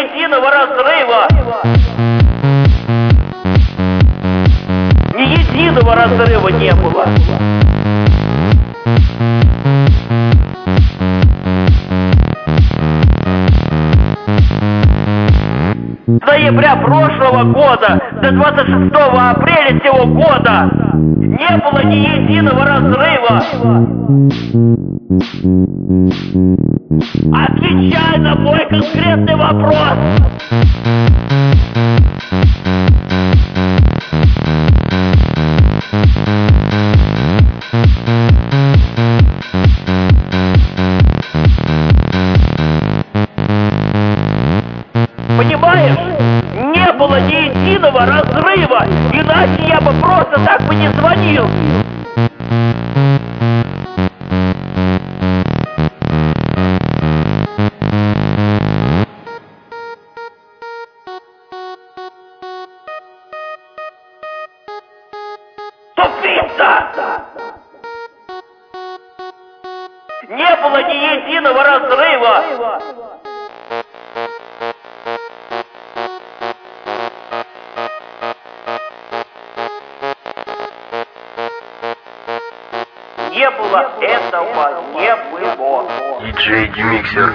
единого разрыва! Ни единого разрыва не было! С ноября прошлого года до 26 апреля сего года не было ни единого разрыва. Отвечай на мой конкретный вопрос. Понимаешь? Не было ни единого разрыва, иначе я бы просто так бы не звонил. Тупица! Не было ни единого разрыва. Не было этого, не было. Диджей Демиксер.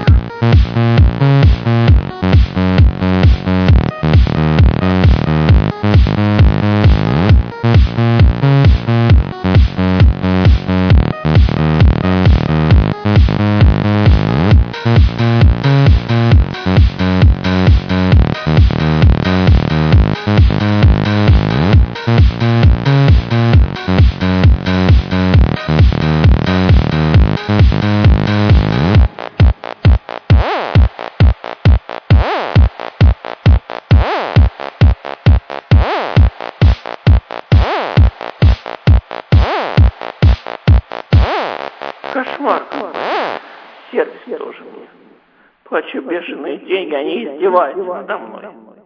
Кошмар. Сервис тоже мне. Плачу бешеные деньги, они издеваются надо мной.